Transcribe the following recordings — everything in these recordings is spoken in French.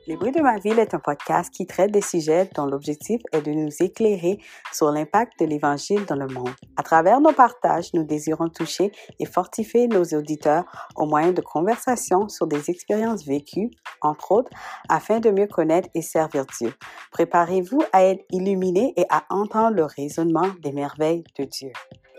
Les bruits de ma ville est un podcast qui traite des sujets dont l'objectif est de nous éclairer sur l'impact de l'Évangile dans le monde. À travers nos partages, nous désirons toucher et fortifier nos auditeurs au moyen de conversations sur des expériences vécues, entre autres, afin de mieux connaître et servir Dieu. Préparez-vous à être illuminés et à entendre le raisonnement des merveilles de Dieu.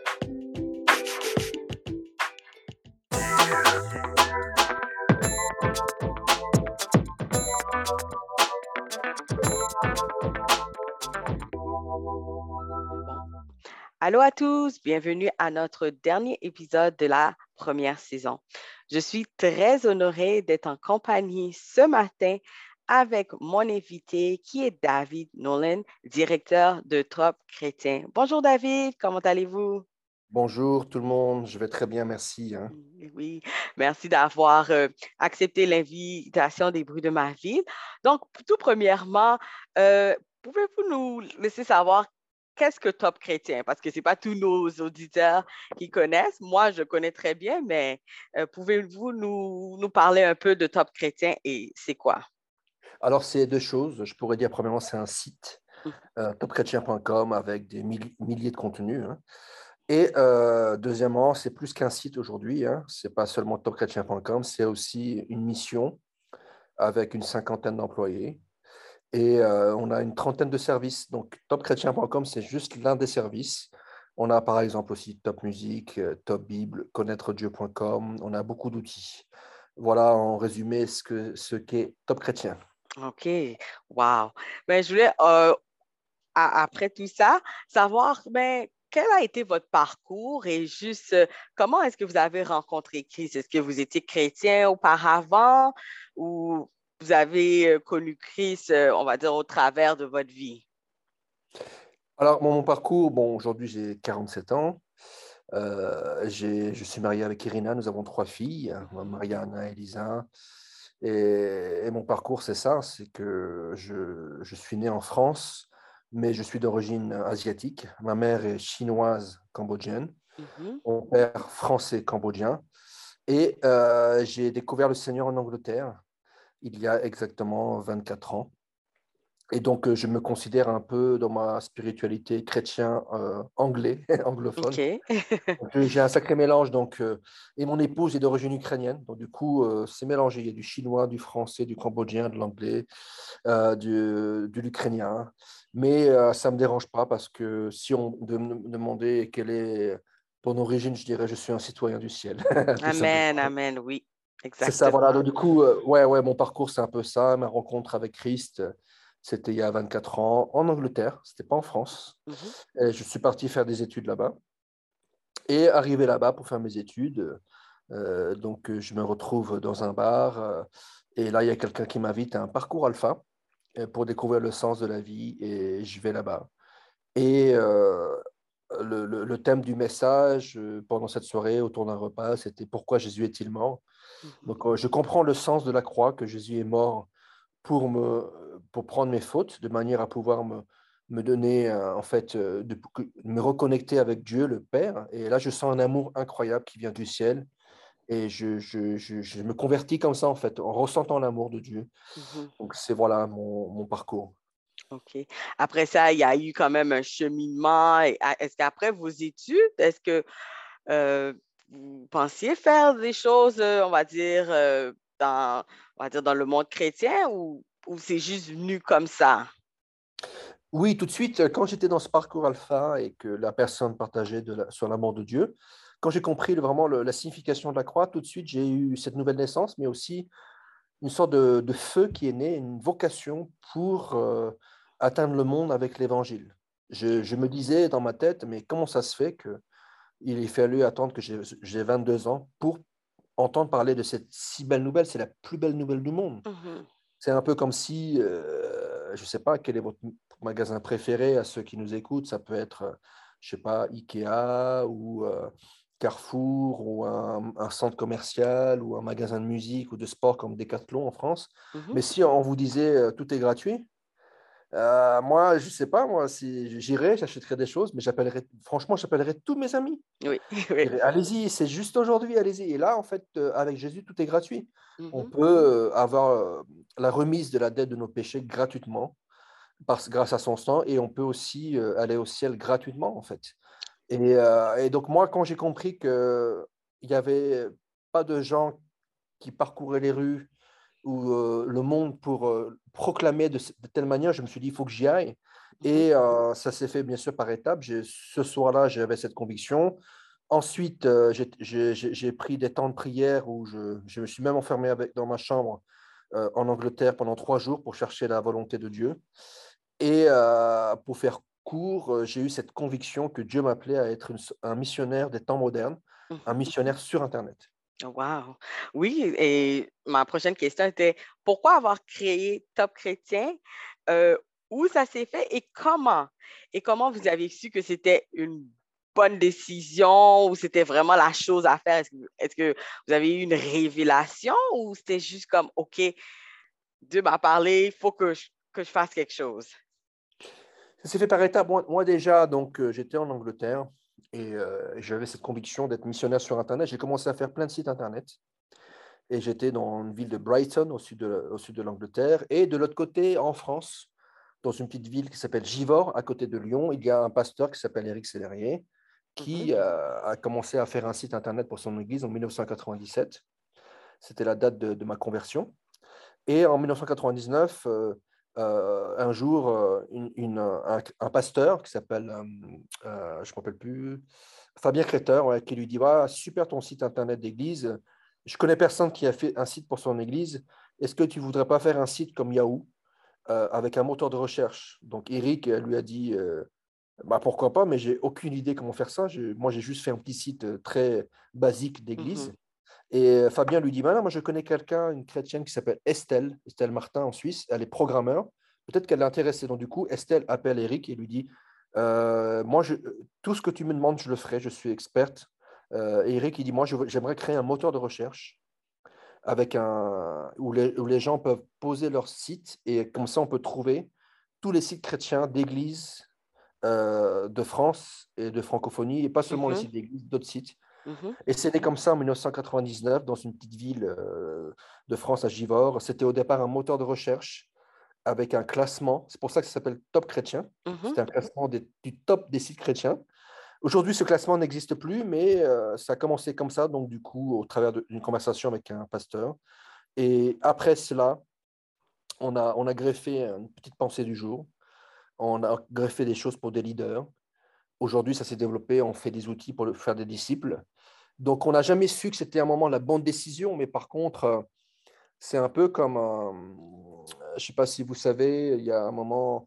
Allô à tous, bienvenue à notre dernier épisode de la première saison. Je suis très honorée d'être en compagnie ce matin avec mon invité qui est David Nolan, directeur de Top Chrétien. Bonjour David, comment allez-vous? Bonjour tout le monde, je vais très bien, merci. Oui, merci d'avoir accepté l'invitation des bruits de ma ville. Donc, tout premièrement, pouvez-vous nous laisser savoir qu'est-ce que Top Chrétien? Parce que ce n'est pas tous nos auditeurs qui connaissent. Moi, je connais très bien, mais pouvez-vous nous parler un peu de Top Chrétien et c'est quoi? Alors, c'est deux choses. Je pourrais dire, premièrement, c'est un site, topchrétien.com, avec des milliers de contenus. Et deuxièmement, c'est plus qu'un site aujourd'hui. Ce n'est pas seulement topchrétien.com, c'est aussi une mission avec une cinquantaine d'employés. Et on a une trentaine de services. Donc, topchrétien.com, c'est juste l'un des services. On a par exemple aussi Top Musique, Top Bible, connaîtredieu.com. On a beaucoup d'outils. Voilà en résumé ce qu'est Top Chrétien. OK, wow. Ben, je voulais, après tout ça, savoir, ben, quel a été votre parcours et juste comment est-ce que vous avez rencontré Christ? Est-ce que vous étiez chrétien auparavant ou vous avez connu Christ, on va dire, au travers de votre vie? Alors, mon parcours, bon, aujourd'hui j'ai 47 ans. Je suis marié avec Irina, nous avons 3 filles, Mariana et Elisa. Et mon parcours, c'est ça, c'est que je suis né en France, mais je suis d'origine asiatique. Ma mère est chinoise cambodgienne, Mhm. mon père français cambodgien. Et j'ai découvert le Seigneur en Angleterre il y a exactement 24 ans. Et donc, je me considère un peu dans ma spiritualité chrétien anglais, anglophone. OK. J'ai un sacré mélange. Donc, et mon épouse est d'origine ukrainienne. Donc, du coup, c'est mélangé. Il y a du chinois, du français, du cambodgien, de l'anglais, de l'ukrainien. Mais ça ne me dérange pas parce que si on me demandait quelle est ton origine, je dirais je suis un citoyen du ciel, tout simplement. Amen, amen, oui, C'est ça, voilà. exactement. Donc, du coup, mon parcours, c'est un peu ça. Ma rencontre avec Christ, c'était il y a 24 ans en Angleterre. C'était pas en France. Mhm. Et je suis parti faire des études là-bas. Et arrivé là-bas pour faire mes études, je me retrouve dans un bar. Et là, il y a quelqu'un qui m'invite à un parcours alpha pour découvrir le sens de la vie. Et je vais là-bas. Et le thème du message pendant cette soirée, autour d'un repas, c'était pourquoi Jésus est-il mort? Mhm. Donc, je comprends le sens de la croix, que Jésus est mort pour prendre mes fautes, de manière à pouvoir me donner, de me reconnecter avec Dieu, le Père. Et là, je sens un amour incroyable qui vient du ciel. Et je me convertis comme ça, en fait, en ressentant l'amour de Dieu. Mhm. Donc, c'est voilà mon parcours. OK. Après ça, il y a eu quand même un cheminement. Est-ce qu'après vos études, est-ce que euh, vous pensiez faire des choses, on va dire, dans le monde chrétien ou c'est juste venu comme ça? Oui, tout de suite, quand j'étais dans ce parcours alpha et que la personne partageait sur l'amour de Dieu, quand j'ai compris vraiment la signification de la croix, tout de suite, j'ai eu cette nouvelle naissance, mais aussi une sorte de feu qui est né, une vocation pour atteindre le monde avec l'évangile. OK. Je me disais dans ma tête, mais comment ça se fait qu'il ait fallu attendre que j'ai 22 ans pour entendre parler de cette si belle nouvelle? C'est la plus belle nouvelle du monde. Mhm. C'est un peu comme si, je ne sais pas, quel est votre magasin préféré à ceux qui nous écoutent. Ça peut être, je ne sais pas, Ikea ou Carrefour ou un centre commercial ou un magasin de musique ou de sport comme Decathlon en France. Mhm. Mais si on vous disait tout est gratuit, Moi, je sais pas, moi, si j'irais, j'achèterais des choses, mais franchement, j'appellerais tous mes amis. Oui, Je oui. dirais, allez-y, c'est juste aujourd'hui, allez-y. Et là, en fait, avec Jésus, tout est gratuit. On Mhm, peut avoir la remise de la dette de nos péchés gratuitement, grâce à son sang, et on peut aussi aller au ciel gratuitement, en fait. Et donc, moi, quand j'ai compris qu'il n'y avait pas de gens qui parcouraient les rues ou le monde pour proclamer de telle manière, je me suis dit, il faut que j'y aille. mhm. Et ça s'est fait bien sûr par étapes. Ce soir-là, j'avais cette conviction. Ensuite, j'ai pris des temps de prière où je me suis même enfermé dans ma chambre en Angleterre pendant 3 jours pour chercher la volonté de Dieu. Et pour faire court, j'ai eu cette conviction que Dieu m'appelait à être un missionnaire des temps modernes, un Mhm. missionnaire sur Internet. Wow. Oui, et ma prochaine question était pourquoi avoir créé Top Chrétien? Euh, Où ça s'est fait et comment? Et comment vous avez su que c'était une bonne décision ou c'était vraiment la chose à faire? Est-ce que vous avez eu une révélation ou c'était juste comme, OK, Dieu m'a parlé, il faut que je fasse quelque chose? Ça s'est fait par étapes. Moi, déjà, donc, j'étais en Angleterre et j'avais cette conviction d'être missionnaire sur Internet. J'ai commencé à faire plein de sites Internet et j'étais dans une ville de Brighton, au sud de l'Angleterre. Et de l'autre côté, en France, dans une petite ville qui s'appelle Givors, à côté de Lyon, il y a un pasteur qui s'appelle Éric Sellerier Mhm, qui a commencé à faire un site Internet pour son église en 1997. C'était la date de ma conversion. Et en 1999, un jour, un pasteur qui s'appelle, je ne me rappelle plus, Fabien Créteur, ouais, qui lui dit, ah, super ton site internet d'église. Je connais personne qui a fait un site pour son église. Est-ce que tu voudrais pas faire un site comme Yahoo avec un moteur de recherche? Donc Eric lui a dit, bah, pourquoi pas, mais j'ai aucune idée comment faire ça. Moi, j'ai juste fait un petit site très basique mhm, d'église. Et Fabien lui dit, bah non, moi je connais quelqu'un, une chrétienne qui s'appelle Estelle Martin en Suisse, elle est programmeur, peut-être qu'elle est intéressée. Donc du coup, Estelle appelle Eric et lui dit, moi, tout ce que tu me demandes, je le ferai, je suis experte. Et Eric, il dit, moi, j'aimerais créer un moteur de recherche où les gens peuvent poser leur site et comme ça, on peut trouver tous les sites chrétiens d'église de France et de francophonie, et pas seulement les mhm, sites d'église, d'autres sites. mhm, Et c'était comme ça en 1999, dans une petite ville de France, à Givors. C'était au départ un moteur de recherche avec un classement. C'est pour ça que ça s'appelle Top Chrétien. mhm. C'était un classement du top des sites chrétiens. Aujourd'hui, ce classement n'existe plus, mais ça a commencé comme ça, donc du coup, au travers d'une conversation avec un pasteur. Et après cela, on a greffé une petite pensée du jour. On a greffé des choses pour des leaders. Aujourd'hui, ça s'est développé. On fait des outils pour faire des disciples. Donc, on n'a jamais su que c'était un moment la bonne décision, mais par contre, c'est un peu comme, je ne sais pas si vous savez, il y a un moment,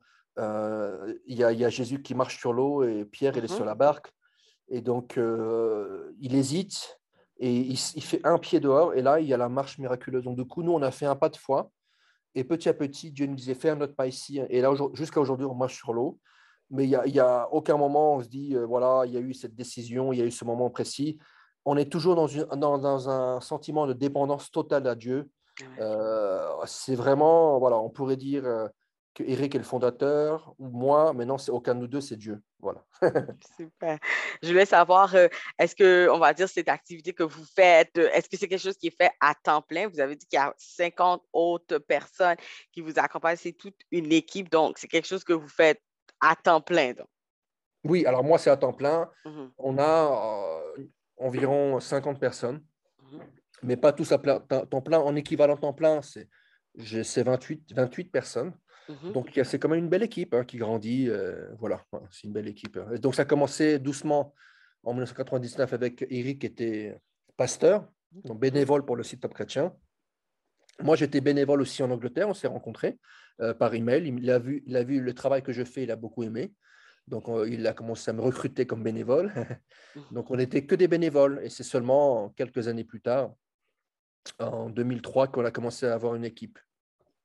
il y a Jésus qui marche sur l'eau et Pierre, il est Mhm. sur la barque. Et donc, il hésite et il fait un pied dehors et là, il y a la marche miraculeuse. Donc, du coup, nous, on a fait un pas de foi et petit à petit, Dieu nous disait, fais un autre pas ici. Et là, jusqu'à aujourd'hui, on marche sur l'eau. Mais il y a aucun moment où on se dit, voilà, il y a eu cette décision, il y a eu ce moment précis. On est toujours dans un sentiment de dépendance totale à Dieu. Ouais. C'est vraiment, voilà, on pourrait dire que Eric est le fondateur, ou moi, mais non, c'est aucun de nous deux, c'est Dieu. Voilà. Super. Je voulais savoir, est-ce que, on va dire, cette activité que vous faites, est-ce que c'est quelque chose qui est fait à temps plein? Vous avez dit qu'il y a 50 autres personnes qui vous accompagnent, c'est toute une équipe, donc c'est quelque chose que vous faites à temps plein, donc. Oui, alors moi, c'est à temps plein. Mhm, On a environ 50 personnes, mhm, mais pas tous à temps plein. En équivalent temps plein, c'est 28 personnes. mhm. Donc, c'est quand même une belle équipe hein, qui grandit. Voilà, c'est une belle équipe. Et donc, ça a commencé doucement en 1999 avec Eric, qui était pasteur, donc Mhm. bénévole pour le site Top Chrétien. Moi, j'étais bénévole aussi en Angleterre. On s'est rencontrés par email. Il a vu le travail que je fais. Il a beaucoup aimé. Donc, il a commencé à me recruter comme bénévole. Mhm. Donc, on n'était que des bénévoles. Et c'est seulement quelques années plus tard, en 2003, qu'on a commencé à avoir une équipe.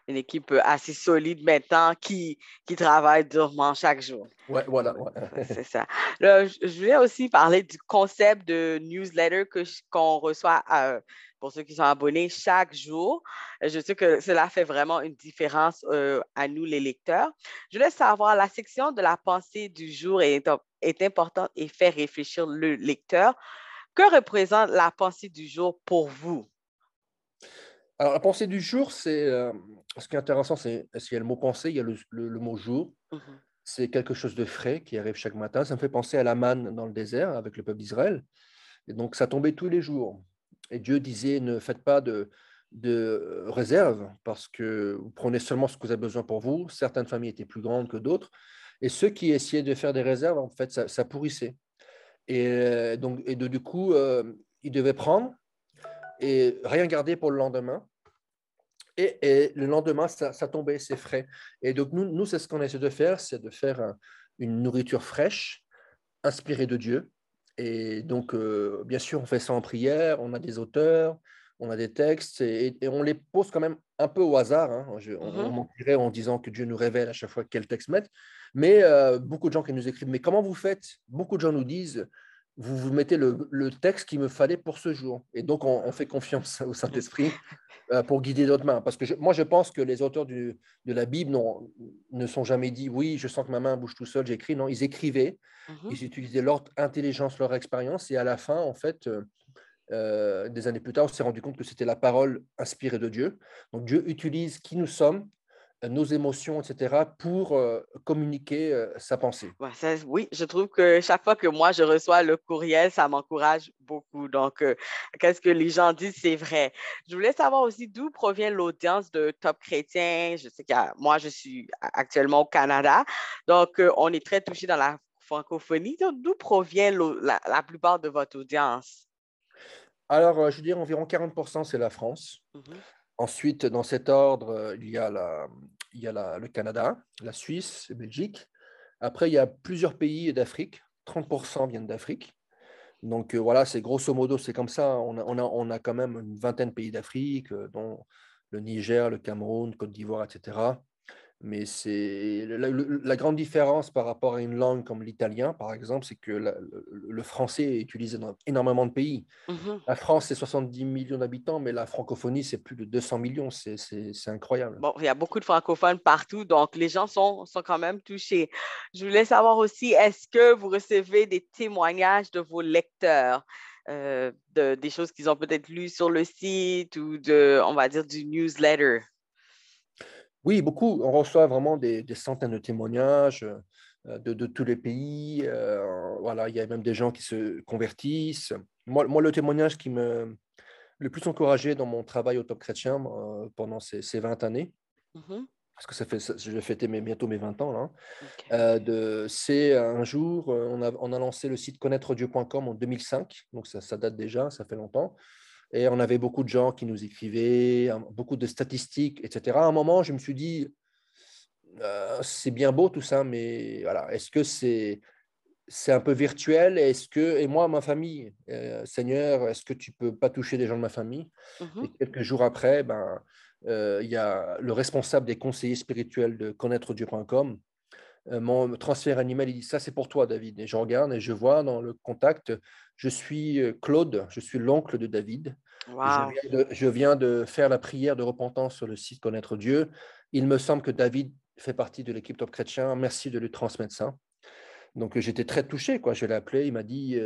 Une équipe assez solide maintenant qui travaille durement chaque jour. Ouais, voilà. Ouais. C'est ça. Là, je voulais aussi parler du concept de newsletter qu'on reçoit pour ceux qui sont abonnés chaque jour. Je sais que cela fait vraiment une différence à nous, les lecteurs. Je voulais savoir, la section de la pensée du jour est importante et fait réfléchir le lecteur. Que représente la pensée du jour pour vous? Alors, la pensée du jour, ce qui est intéressant, c'est qu'il y a le mot pensée, il y a le mot jour. Mhm. C'est quelque chose de frais qui arrive chaque matin. Ça me fait penser à la manne dans le désert avec le peuple d'Israël. Et donc, ça tombait tous les jours. Et Dieu disait, ne faites pas de réserve parce que vous prenez seulement ce que vous avez besoin pour vous. Certaines familles étaient plus grandes que d'autres. Et ceux qui essayaient de faire des réserves, en fait, ça pourrissait. Du coup, ils devaient prendre et rien garder pour le lendemain. Et le lendemain, ça tombait, c'est frais. Et donc, nous c'est ce qu'on essaie de faire, c'est de faire une nourriture fraîche, inspirée de Dieu. Et donc, bien sûr, on fait ça en prière, on a des auteurs, on a des textes, et on les pose quand même un peu au hasard. Hein. On Mhm. mentirait en disant que Dieu nous révèle à chaque fois quel texte mettre. Mais beaucoup de gens qui nous écrivent, mais comment vous faites? Beaucoup de gens nous disent, vous mettez le texte qu'il me fallait pour ce jour. Et donc, on fait confiance au Saint-Esprit pour guider d'autres mains. Parce que moi, je pense que les auteurs de la Bible ne sont jamais dit, oui, je sens que ma main bouge tout seul, j'écris. Non, ils écrivaient, Mhm. ils utilisaient leur intelligence, leur expérience, et à la fin, en fait, des années plus tard, on s'est rendu compte que c'était la parole inspirée de Dieu. Donc Dieu utilise qui nous sommes, nos émotions, etc., pour communiquer sa pensée. Ouais, oui, je trouve que chaque fois que moi je reçois le courriel, ça m'encourage beaucoup. Donc, qu'est-ce que les gens disent, c'est vrai. Je voulais savoir aussi d'où provient l'audience de Top Chrétien. Je sais que moi, je suis actuellement au Canada. Donc, on est très touché dans la francophonie. Donc, d'où provient la plupart de votre audience? Alors, je veux dire, environ 40%, c'est la France. Mhm. Ensuite, dans cet ordre, il y a le Canada, la Suisse, la Belgique. Après, il y a plusieurs pays d'Afrique. 30% viennent d'Afrique. Donc voilà, c'est grosso modo, c'est comme ça. On a quand même une vingtaine de pays d'Afrique, dont le Niger, le Cameroun, Côte d'Ivoire, etc. Mais c'est la grande différence par rapport à une langue comme l'italien, par exemple, c'est que le français est utilisé dans énormément de pays. Mhm. La France, c'est 70 millions d'habitants, mais la francophonie, c'est plus de 200 millions. C'est incroyable. Bon, il y a beaucoup de francophones partout, donc les gens sont quand même touchés. Je voulais savoir aussi, est-ce que vous recevez des témoignages de vos lecteurs, des choses qu'ils ont peut-être lues sur le site ou on va dire, du newsletter? Oui, beaucoup. On reçoit vraiment des centaines de témoignages de tous les pays. Voilà, il y a même des gens qui se convertissent. Moi, le témoignage qui me le plus encouragé dans mon travail au Top Chrétien pendant ces 20 années, Mhm. parce que je vais fêter bientôt mes 20 ans, là, OK. c'est un jour, on a lancé le site connaîtredieu.com en 2005, donc ça date déjà, ça fait longtemps. Et on avait beaucoup de gens qui nous écrivaient, beaucoup de statistiques, etc. À un moment, je me suis dit, c'est bien beau tout ça, mais voilà, est-ce que c'est un peu virtuel? Et moi, ma famille, Seigneur, est-ce que tu peux pas toucher des gens de ma famille? Mhm. Et quelques jours après, il y a le responsable des conseillers spirituels de connaîtredieu.com mon transfert un email, il dit ça c'est pour toi David. Et je regarde et je vois dans le contact, je suis Claude, je suis l'oncle de David. Wow. Je viens de faire la prière de repentance sur le site Connaître Dieu. Il me semble que David fait partie de l'équipe Top Chrétien. Merci de lui transmettre ça. Donc j'étais très touché, quoi. Je l'ai appelé, il m'a dit,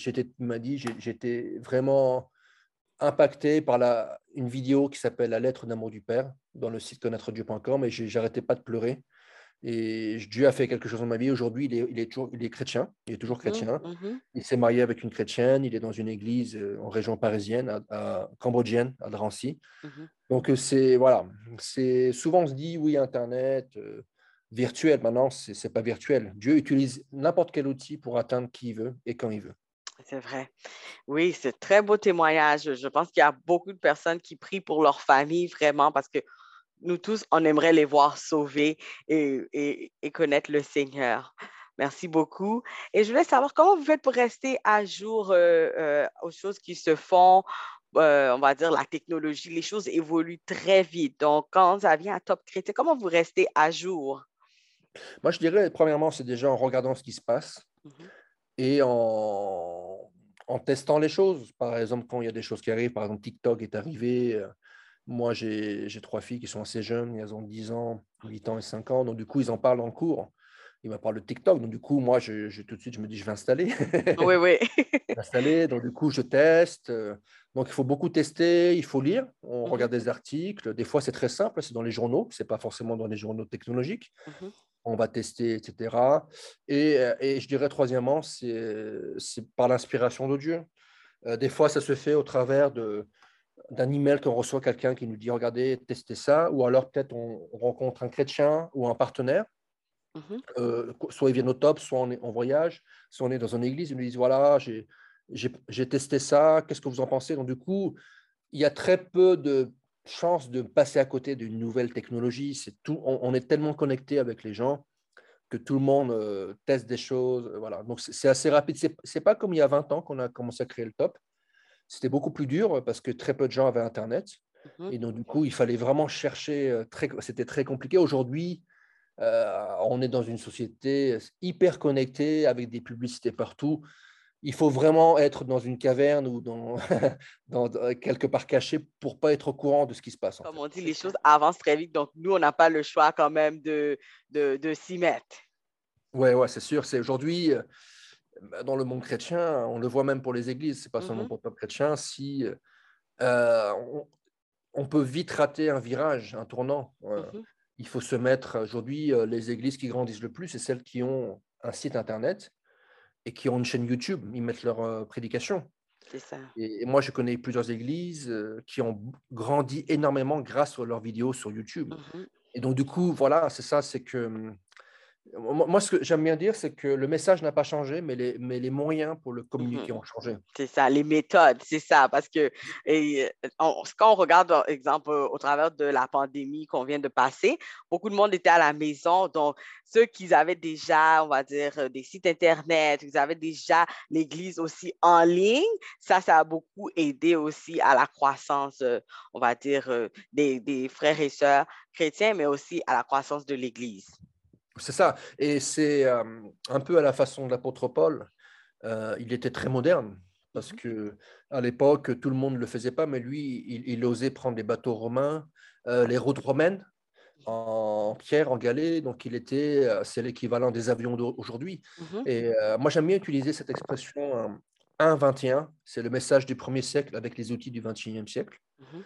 j'étais vraiment impacté par une vidéo qui s'appelle La lettre d'amour du Père dans le site connaîtredieu.com et j'arrêtais pas de pleurer. Et Dieu a fait quelque chose dans ma vie. Aujourd'hui, il est chrétien. Il est toujours Mhm. chrétien. Mhm. Il s'est marié avec une chrétienne. Il est dans une église en région parisienne, cambodgienne, à Drancy. Mhm. Donc, voilà. Souvent, on se dit, oui, Internet, virtuel. Maintenant, c'est pas virtuel. Dieu utilise n'importe quel outil pour atteindre qui il veut et quand il veut. C'est vrai. Oui, c'est un très beau témoignage. Je pense qu'il y a beaucoup de personnes qui prient pour leur famille vraiment parce que nous tous, on aimerait les voir sauvés et connaître le Seigneur. Merci beaucoup. Et je voulais savoir comment vous faites pour rester à jour aux choses qui se font on va dire, la technologie, les choses évoluent très vite. Donc, quand ça vient à Top Chrétien, comment vous restez à jour? Moi, je dirais, premièrement, c'est déjà en regardant ce qui se passe Mhm, et en testant les choses. Par exemple, quand il y a des choses qui arrivent, par exemple, TikTok est arrivé. Moi, j'ai trois filles qui sont assez jeunes, elles ont 10 ans, 8 ans et 5 ans. Donc, du coup, ils en parlent en cours. Ils me parlent de TikTok. Donc, du coup, moi, tout de suite, je me dis, je vais installer. oui, oui. Installer. Donc, du coup, je teste. Donc, il faut beaucoup tester, il faut lire. On Mhm, regarde des articles. Des fois, c'est très simple, c'est dans les journaux. Ce n'est pas forcément dans les journaux technologiques. mhm, On va tester, etc. Et je dirais, troisièmement, c'est par l'inspiration de Dieu. Des fois, ça se fait au travers d'un email qu'on reçoit quelqu'un qui nous dit, regardez, testez ça. Ou alors, peut-être, on rencontre un chrétien ou un partenaire. mhm. Soit ils viennent au top, soit on est en voyage, soit on est dans une église, ils nous disent, voilà, j'ai testé ça, qu'est-ce que vous en pensez? Donc, du coup, il y a très peu de chances de passer à côté d'une nouvelle technologie. On est tellement connecté avec les gens que tout le monde teste des choses. Voilà. Donc, c'est assez rapide. C'est pas comme il y a 20 ans qu'on a commencé à créer le top. C'était beaucoup plus dur parce que très peu de gens avaient Internet. Mhm. Et donc, du coup, il fallait vraiment chercher. C'était très compliqué. Aujourd'hui, on est dans une société hyper connectée avec des publicités partout. Il faut vraiment être dans une caverne ou quelque part caché pour pas être au courant de ce qui se passe en Comme fait. on dit, les choses avancent très vite, donc nous, on n'a pas le choix quand même de s'y mettre. Ouais, ouais, c'est sûr. C'est aujourd'hui dans le monde chrétien, on le voit même pour les églises. C'est pas seulement Mhm, pour le peuple chrétien. Si on, on peut vite rater un virage, un tournant. mhm. Il faut se mettre aujourd'hui. Les églises qui grandissent le plus, c'est celles qui ont un site internet et qui ont une chaîne YouTube. Ils mettent leurs prédications. C'est ça. Et moi, je connais plusieurs églises qui ont grandi énormément grâce à leurs vidéos sur YouTube. Mhm. Et donc, du coup, voilà, c'est ça, c'est que moi, ce que j'aime bien dire, c'est que le message n'a pas changé, mais les moyens pour le communiquer Mhm. ont changé. C'est ça, les méthodes, c'est ça, parce que quand on regarde, par exemple, au travers de la pandémie qu'on vient de passer, beaucoup de monde était à la maison, donc ceux qui avaient déjà, on va dire, des sites Internet, ils avaient déjà l'Église aussi en ligne, ça a beaucoup aidé aussi à la croissance, on va dire, des frères et sœurs chrétiens, mais aussi à la croissance de l'Église. C'est ça. Et c'est un peu à la façon de l'apôtre Paul. Il était très moderne parce Mhm, que à l'époque, tout le monde ne le faisait pas, mais lui, il osait prendre les bateaux romains, les routes romaines en pierre, en galets. Donc, c'est l'équivalent des avions d'aujourd'hui. mhm, Et moi, j'aime bien utiliser cette expression 1-21. C'est le message du premier siècle avec les outils du 21e siècle. mhm,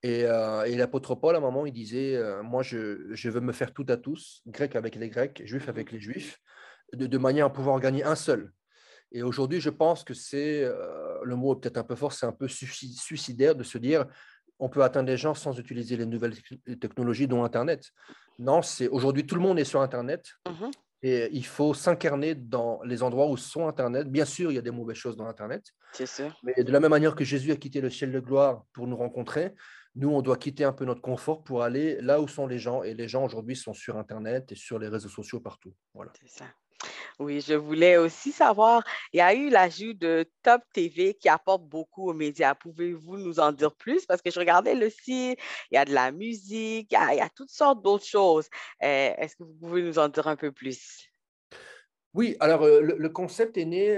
Et l'apôtre Paul, à un moment, il disait moi, je veux me faire tout à tous, grec avec les grecs, juif mhm. avec les juifs, de manière à pouvoir gagner un seul. Et aujourd'hui, je pense que le mot est peut-être un peu fort, c'est un peu suicidaire de se dire on peut atteindre les gens sans utiliser les nouvelles technologies, dont Internet. Non, aujourd'hui, tout le monde est sur Internet Mhm. et il faut s'incarner dans les endroits où sont Internet. Bien sûr, il y a des mauvaises choses dans Internet, C'est sûr. mais de la même manière que Jésus a quitté le ciel de gloire pour nous rencontrer, nous, on doit quitter un peu notre confort pour aller là où sont les gens. Et les gens aujourd'hui sont sur Internet et sur les réseaux sociaux partout. Voilà. C'est ça. Oui, je voulais aussi savoir, il y a eu l'ajout de Top TV qui apporte beaucoup aux médias. Pouvez-vous nous en dire plus? Parce que je regardais le site, il y a de la musique, il y a toutes sortes d'autres choses. Est-ce que vous pouvez nous en dire un peu plus? Oui, alors le concept est né.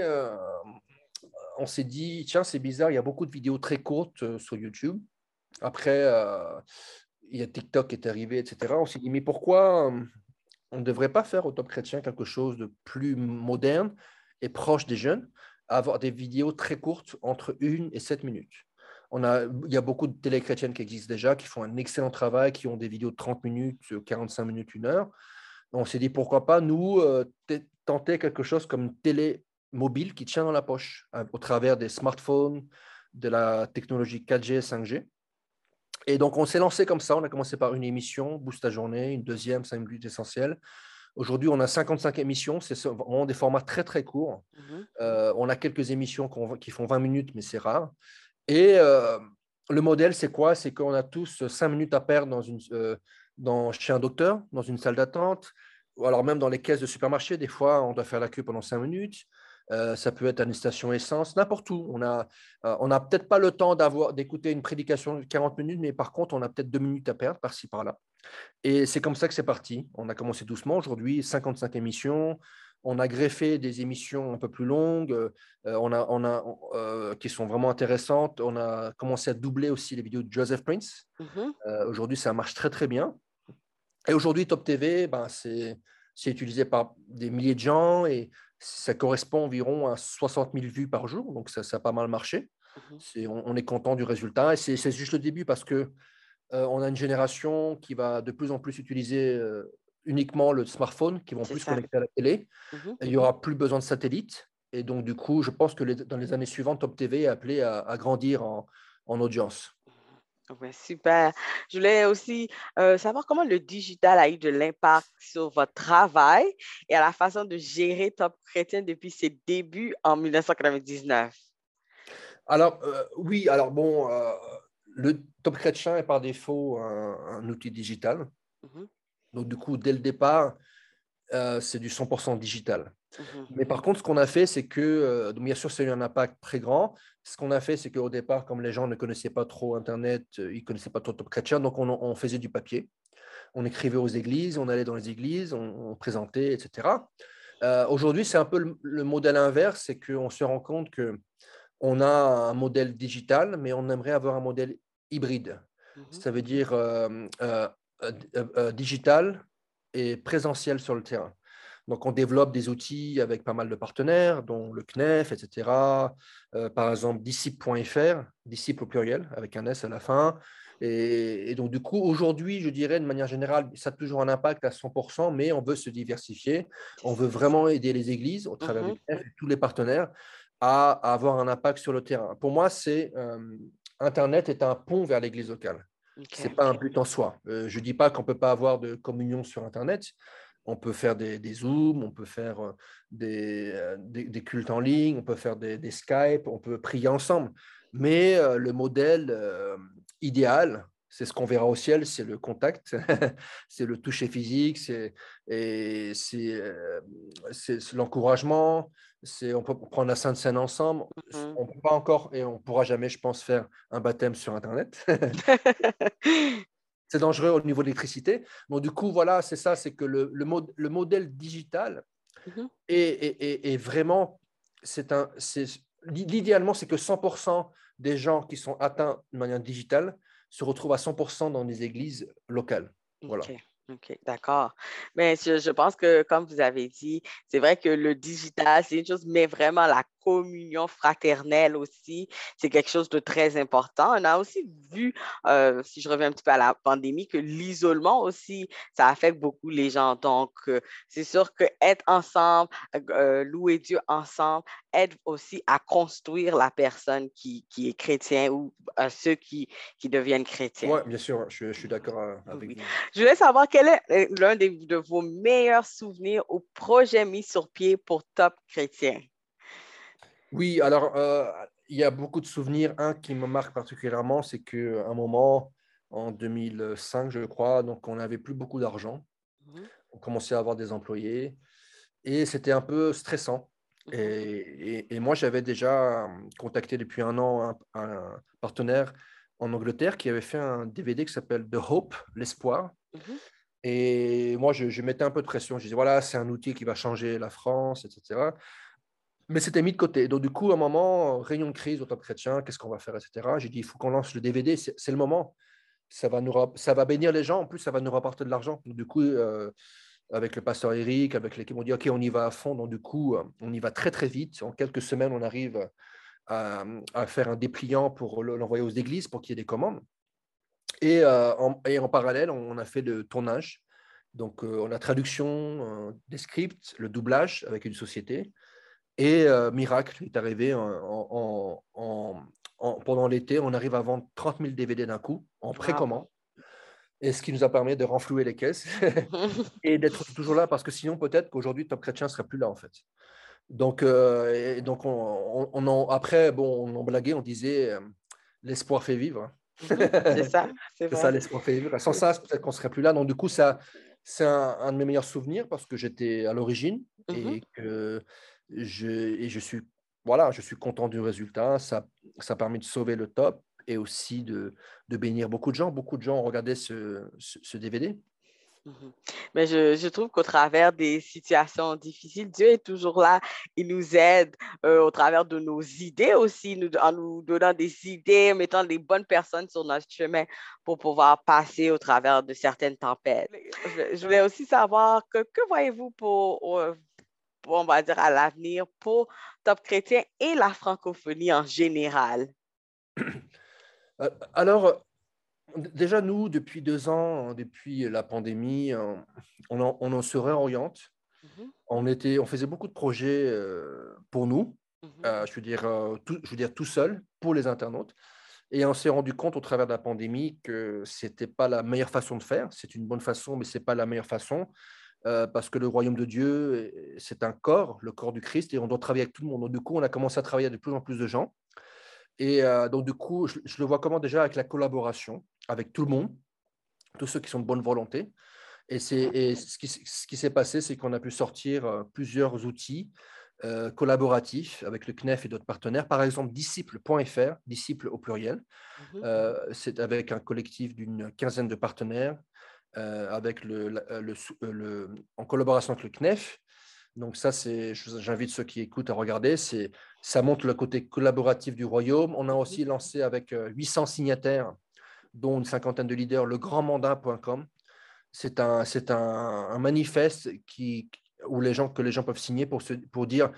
On s'est dit, tiens, c'est bizarre, il y a beaucoup de vidéos très courtes sur YouTube. Après, il y a TikTok qui est arrivé, etc. On s'est dit, mais pourquoi on ne devrait pas faire au Top Chrétien quelque chose de plus moderne et proche des jeunes, avoir des vidéos très courtes entre 1 et 7 minutes. Il y a beaucoup de télé chrétiennes qui existent déjà, qui font un excellent travail, qui ont des vidéos de 30 minutes, 45 minutes, 1 heure. On s'est dit, pourquoi pas, nous, tenter quelque chose comme une télé mobile qui tient dans la poche, au travers des smartphones, de la technologie 4G, 5G. Et donc, on s'est lancé comme ça. On a commencé par une émission, Boost ta journée, une deuxième, 5 minutes essentielles. Aujourd'hui, on a 55 émissions. C'est vraiment des formats très, très courts. Mhm, On a quelques émissions qui font 20 minutes, mais c'est rare. Et le modèle, c'est quoi? C'est qu'on a tous 5 minutes à perdre chez un docteur, dans une salle d'attente, ou alors même dans les caisses de supermarché. Des fois, on doit faire la queue pendant 5 minutes. ça peut être à une station essence, n'importe où. On n'a peut-être pas le temps d'écouter une prédication de 40 minutes, mais par contre, on a peut-être 2 minutes à perdre par-ci, par-là. Et c'est comme ça que c'est parti. On a commencé doucement. Aujourd'hui, 55 émissions. On a greffé des émissions un peu plus longues, qui sont vraiment intéressantes. On a commencé à doubler aussi les vidéos de Joseph Prince. Aujourd'hui, ça marche très, très bien. Et aujourd'hui, Top TV, ben, c'est utilisé par des milliers de gens et ça correspond environ à 60 000 vues par jour. Donc, ça a pas mal marché. On est content du résultat. Et c'est juste le début parce que on a une génération qui va de plus en plus utiliser uniquement le smartphone, qui vont plus se connecter à la télé. Il n'y aura plus besoin de satellite. Et donc, du coup, je pense que dans les années suivantes, Top TV est appelé à grandir en audience. Ouais, super. Je voulais aussi savoir comment le digital a eu de l'impact sur votre travail et à la façon de gérer Top Chrétien depuis ses débuts en 1999. Alors, oui, alors bon, le Top Chrétien est par défaut un outil digital. Donc, du coup, dès le départ, c'est du 100% digital. Mais par contre, ce qu'on a fait, c'est que, donc bien sûr, ça a eu un impact très grand. Ce qu'on a fait, c'est qu'au départ, comme les gens ne connaissaient pas trop Internet, ils ne connaissaient pas trop Top Chrétien, donc on faisait du papier. On écrivait aux églises, on allait dans les églises, on présentait, etc. Aujourd'hui, c'est un peu le modèle inverse, c'est qu'on se rend compte qu'on a un modèle digital, mais on aimerait avoir un modèle hybride. Ça veut dire digital et présentiel sur le terrain. Donc, on développe des outils avec pas mal de partenaires, dont le CNEF, etc. Par exemple, disciple.fr, disciple au pluriel, avec un S à la fin. Et donc, du coup, aujourd'hui, je dirais, de manière générale, ça a toujours un impact à 100%, mais on veut se diversifier. On veut vraiment aider les églises, au travers du CNEF et tous les partenaires, à avoir un impact sur le terrain. Pour moi, Internet est un pont vers l'église locale. Ce n'est pas un but en soi. Je ne dis pas qu'on ne peut pas avoir de communion sur Internet. On peut faire des Zooms, on peut faire des cultes en ligne, on peut faire des Skype, on peut prier ensemble. Mais le modèle idéal, c'est ce qu'on verra au ciel, c'est le contact, c'est le toucher physique, c'est l'encouragement, on peut prendre la Sainte Seine ensemble. On ne peut pas encore, et on ne pourra jamais, je pense, faire un baptême sur Internet. C'est dangereux au niveau de l'électricité. Donc, du coup, voilà, c'est ça, c'est que le modèle digital est vraiment, l'idéalement, c'est que 100% des gens qui sont atteints de manière digitale se retrouvent à 100% dans des églises locales. Voilà. OK, d'accord. Mais je pense que, comme vous avez dit, c'est vrai que le digital, c'est une chose, mais vraiment la communion fraternelle aussi, c'est quelque chose de très important. On a aussi vu, si je reviens un petit peu à la pandémie, que l'isolement aussi, ça affecte beaucoup les gens. Donc, c'est sûr que être ensemble, louer Dieu ensemble, aide aussi à construire la personne qui est chrétien ou ceux qui deviennent chrétiens. Oui, bien sûr, je suis d'accord avec vous. Je voulais savoir quel est l'un de vos meilleurs souvenirs au projet mis sur pied pour Top Chrétien. Oui, alors, il y a beaucoup de souvenirs. Un qui me marque particulièrement, c'est qu'à un moment, en 2005, je crois, donc on n'avait plus beaucoup d'argent. On commençait à avoir des employés et c'était un peu stressant. Et moi, j'avais déjà contacté depuis un an un partenaire en Angleterre qui avait fait un DVD qui s'appelle The Hope, l'espoir. Et moi, je mettais un peu de pression. Je disais, voilà, c'est un outil qui va changer la France, etc. Mais c'était mis de côté. Donc, du coup, à un moment, réunion de crise au Top Chrétien, qu'est-ce qu'on va faire, etc. J'ai dit, il faut qu'on lance le DVD, c'est le moment. Ça va bénir les gens, en plus, ça va nous rapporter de l'argent. Donc, du coup, avec le pasteur Eric, avec l'équipe, on dit, OK, on y va à fond. Donc, du coup, on y va très, très vite. En quelques semaines, on arrive à faire un dépliant pour l'envoyer aux églises pour qu'il y ait des commandes. Et en parallèle, on a fait le tournage. Donc, on a traduction des scripts, le doublage avec une société. Et miracle est arrivé pendant l'été. On arrive à vendre 30 000 DVD d'un coup en précommande. Et ce qui nous a permis de renflouer les caisses et d'être toujours là parce que sinon, peut-être qu'aujourd'hui, Top Chrétien ne serait plus là en fait. Donc, après, bon, on en blaguait, on disait l'espoir fait vivre. C'est ça, c'est C'est ça, vrai. l'espoir fait vivre. Sans ça, peut-être qu'on ne serait plus là. Donc, du coup, ça, c'est un de mes meilleurs souvenirs parce que j'étais à l'origine et que je suis content du résultat. Ça a permis de sauver le top et aussi de bénir beaucoup de gens. Beaucoup de gens ont regardé ce DVD. Mhm. Mais je trouve qu'au travers des situations difficiles, Dieu est toujours là. Il nous aide au travers de nos idées aussi, en nous donnant des idées, mettant les bonnes personnes sur notre chemin pour pouvoir passer au travers de certaines tempêtes. Je voulais aussi savoir que voyez-vous pour, on va dire, à l'avenir pour Top Chrétien et la francophonie en général? Alors, déjà, nous, depuis 2 ans, depuis la pandémie, on se réoriente. Mhm, On faisait beaucoup de projets pour nous, mhm, je veux dire tout seul, pour les internautes. Et on s'est rendu compte au travers de la pandémie que ce n'était pas la meilleure façon de faire. C'est une bonne façon, mais ce n'est pas la meilleure façon. Parce que le royaume de Dieu, c'est un corps, le corps du Christ, et on doit travailler avec tout le monde. Donc, du coup, on a commencé à travailler avec de plus en plus de gens. Et donc, du coup, je le vois comment déjà avec la collaboration, avec tout le monde, tous ceux qui sont de bonne volonté. Et ce qui s'est passé, c'est qu'on a pu sortir plusieurs outils collaboratifs avec le CNEF et d'autres partenaires. Par exemple, disciple.fr, disciple au pluriel. mhm, C'est avec un collectif d'une quinzaine de partenaires, avec en collaboration avec le CNEF. Donc ça, j'invite ceux qui écoutent à regarder. Ça montre le côté collaboratif du royaume. On a mhm. aussi lancé avec 800 signataires, dont une cinquantaine de leaders, le grandmandat.com. C'est un manifeste que les gens peuvent signer pour dire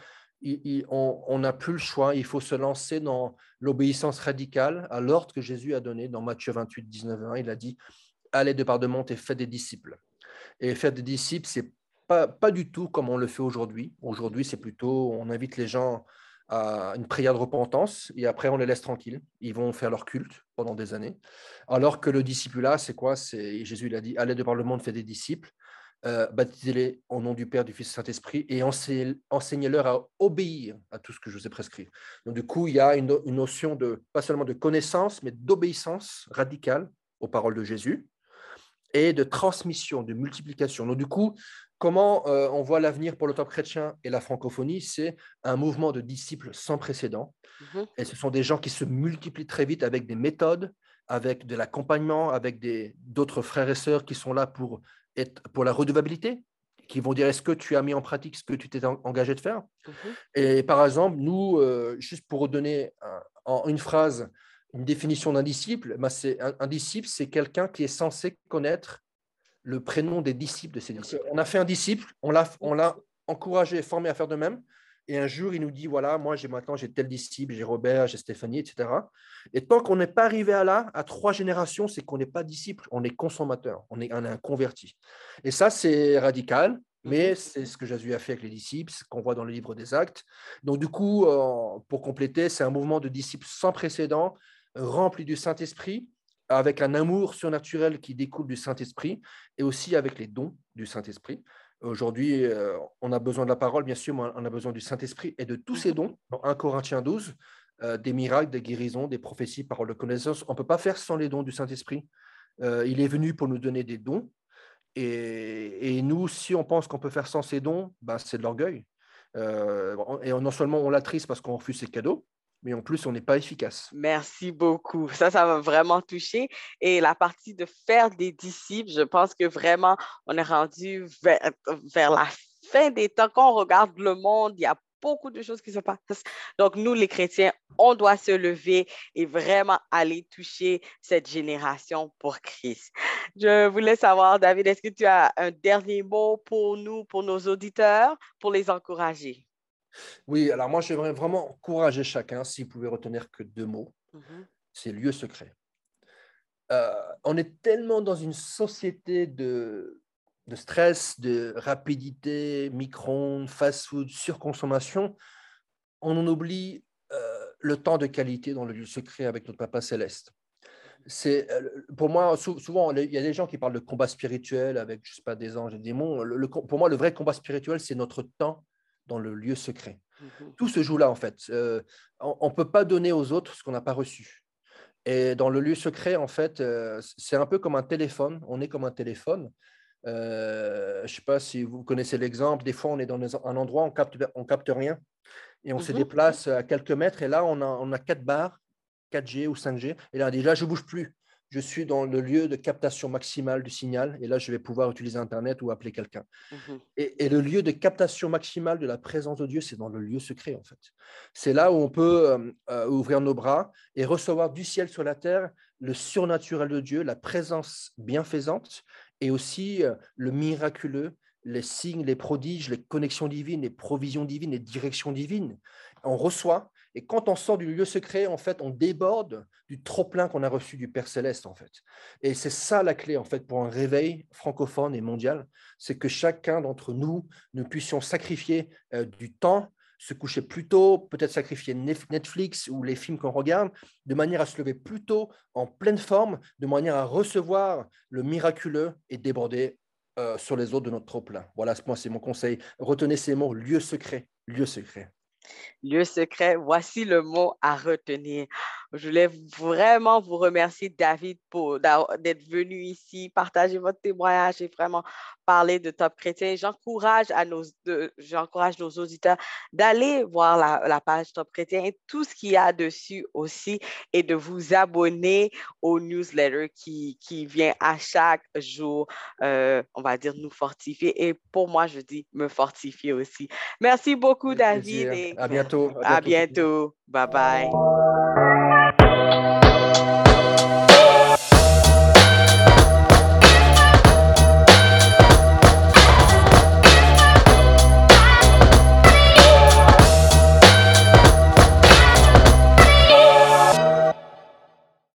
on n'a plus le choix, il faut se lancer dans l'obéissance radicale à l'ordre que Jésus a donné dans Matthieu 28, 19, 20. Il a dit allez de part de monde et faites des disciples. Et faire des disciples, c'est pas du tout comme on le fait aujourd'hui. Aujourd'hui, c'est plutôt, on invite les gens à une prière de repentance et après, on les laisse tranquilles. Ils vont faire leur culte pendant des années. Alors que le discipulat, c'est quoi? Jésus, il a dit, allez de par le monde, faites des disciples, baptisez-les au nom du Père, du Fils et du Saint-Esprit et enseignez-leur à obéir à tout ce que je vous ai prescrit. Donc, du coup, il y a une notion pas seulement de connaissance, mais d'obéissance radicale aux paroles de Jésus et de transmission, de multiplication. Donc, du coup, comment on voit l'avenir pour le Top Chrétien et la francophonie? C'est un mouvement de disciples sans précédent. Mhm. Et ce sont des gens qui se multiplient très vite avec des méthodes, avec de l'accompagnement, avec d'autres frères et sœurs qui sont là pour la redevabilité, qui vont dire est-ce que tu as mis en pratique ce que tu t'es engagé de faire? Mhm. Et par exemple, nous, juste pour redonner en une phrase une définition d'un disciple, ben un disciple, c'est quelqu'un qui est censé connaître le prénom des disciples de ses disciples. On a fait un disciple, on l'a encouragé et formé à faire de même. Et un jour, il nous dit, voilà, moi, maintenant, j'ai tel disciple, j'ai Robert, j'ai Stéphanie, etc. Et tant qu'on n'est pas arrivé à 3 générations, c'est qu'on n'est pas disciple, on est consommateur, on est un converti. Et ça, c'est radical, Mhm. mais c'est ce que Jésus a fait avec les disciples, ce qu'on voit dans le livre des Actes. Donc, du coup, pour compléter, c'est un mouvement de disciples sans précédent, rempli du Saint-Esprit, avec un amour surnaturel qui découle du Saint-Esprit et aussi avec les dons du Saint-Esprit. Aujourd'hui, on a besoin de la parole, bien sûr, mais on a besoin du Saint-Esprit et de tous ces Mhm. dons. Dans 1 Corinthiens 12, des miracles, des guérisons, des prophéties, paroles de connaissance. On ne peut pas faire sans les dons du Saint-Esprit. Il est venu pour nous donner des dons. Et nous, si on pense qu'on peut faire sans ces dons, ben, c'est de l'orgueil. Et non seulement on l'attriste parce qu'on refuse ses cadeaux, mais en plus, on n'est pas efficace. Merci beaucoup. Ça m'a vraiment touché. Et la partie de faire des disciples, je pense que vraiment, on est rendu vers la fin des temps. Quand on regarde le monde, il y a beaucoup de choses qui se passent. Donc, nous, les chrétiens, on doit se lever et vraiment aller toucher cette génération pour Christ. Je voulais savoir, David, est-ce que tu as un dernier mot pour nous, pour nos auditeurs, pour les encourager? Oui, alors moi, j'aimerais vraiment encourager chacun, s'il pouvait retenir que 2 mots, Mhm, c'est lieu secret. On est tellement dans une société de stress, de rapidité, micro-ondes, fast-food, surconsommation, on en oublie le temps de qualité dans le lieu secret avec notre Papa Céleste. Pour moi, souvent, il y a des gens qui parlent de combat spirituel avec, je sais pas, des anges et des démons. Pour moi, le vrai combat spirituel, c'est notre temps dans le lieu secret. mhm, Tout se joue là, en fait. On ne peut pas donner aux autres ce qu'on n'a pas reçu. Et dans le lieu secret, en fait, c'est un peu comme un téléphone. On est comme un téléphone. Je ne sais pas si vous connaissez l'exemple. Des fois, on est dans un endroit, on capte rien et on se déplace à quelques mètres et là, on a 4 barres, 4G ou 5G. Et là, déjà, je ne bouge plus. Je suis dans le lieu de captation maximale du signal et là, je vais pouvoir utiliser Internet ou appeler quelqu'un. Et le lieu de captation maximale de la présence de Dieu, c'est dans le lieu secret, en fait. C'est là où on peut ouvrir nos bras et recevoir du ciel sur la terre le surnaturel de Dieu, la présence bienfaisante et aussi le miraculeux, les signes, les prodiges, les connexions divines, les provisions divines, les directions divines. On reçoit, et quand on sort du lieu secret, en fait, on déborde du trop-plein qu'on a reçu du Père Céleste, en fait. Et c'est ça la clé, en fait, pour un réveil francophone et mondial, c'est que chacun d'entre nous, nous puissions sacrifier du temps, se coucher plus tôt, peut-être sacrifier Netflix ou les films qu'on regarde, de manière à se lever plus tôt, en pleine forme, de manière à recevoir le miraculeux et déborder sur les autres de notre trop-plein. Voilà, moi, c'est mon conseil. Retenez ces mots, lieu secret, lieu secret. Lieu secret, voici le mot à retenir. Je voulais vraiment vous remercier, David, d'être venu ici, partager votre témoignage et vraiment parler de Top Chrétien. J'encourage nos auditeurs d'aller voir la page Top Chrétien et tout ce qu'il y a dessus aussi et de vous abonner au newsletter qui vient à chaque jour, on va dire, nous fortifier. Et pour moi, je dis me fortifier aussi. Merci beaucoup, Avec David, plaisir. et À bientôt. À à bientôt. bientôt. Bye bye.